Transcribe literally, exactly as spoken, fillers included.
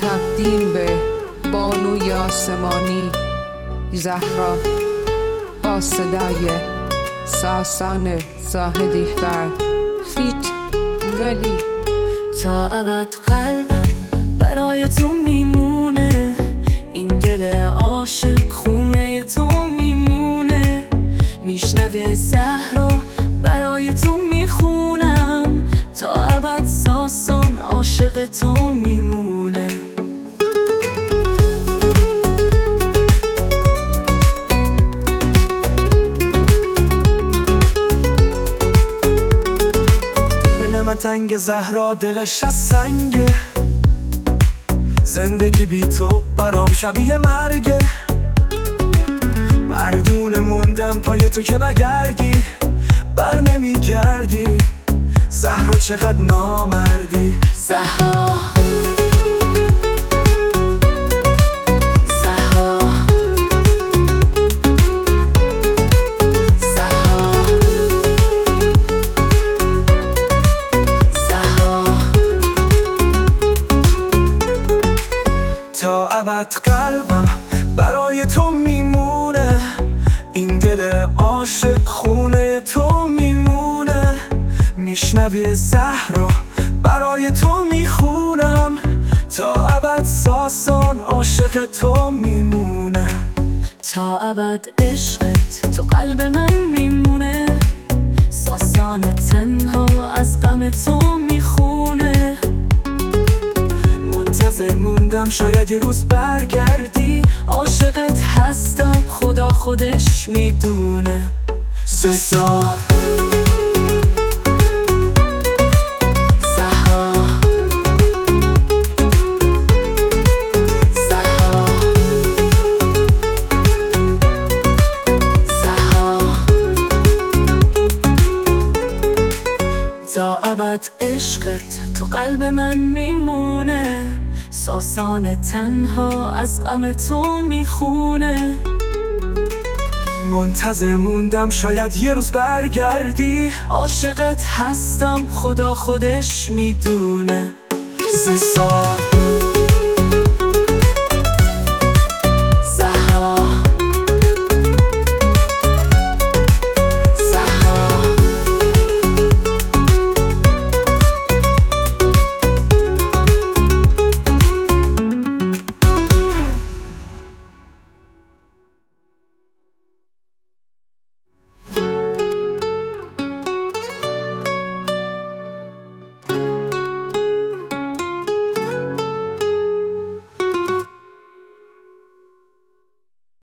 تقدیم به بانوی آسمانی زهرا با صدای ساسان زاهدی فر فیت ولی. تا ابد قلبم برای تو میمونه، این دل عاشق خونه تو میمونه. میشنوه زهرا برای تو میخونم، تا ابد ساسان عاشق تو میمونه. من تنگ زهرا دلش از سنگه، زندگی بی تو برام شبیه مرگه. مردونه موندم پای تو که نگردی، بر نمیگردی. زهرا چقدر نامردی زهرا تا ابد قلبم برای تو میمونه، این دل عاشق خونه تو میمونه. میشنوی زهرا برای تو میخونم، تا ابد ساسان عاشق تو میمونه. تا ابد عشقت تو قلب من میمونه، ساسان تنها از غم تو میخونه. منتظر موندم شاید یه روز برگردی، عاشقت هستم خدا خودش میدونه. سه سال تا ابد عشقت تو قلب من میمونه، ساسان تنها از غم تو میخونه. منتظر موندم شاید یه روز برگردی، عاشقت هستم خدا خودش میدونه. سه سال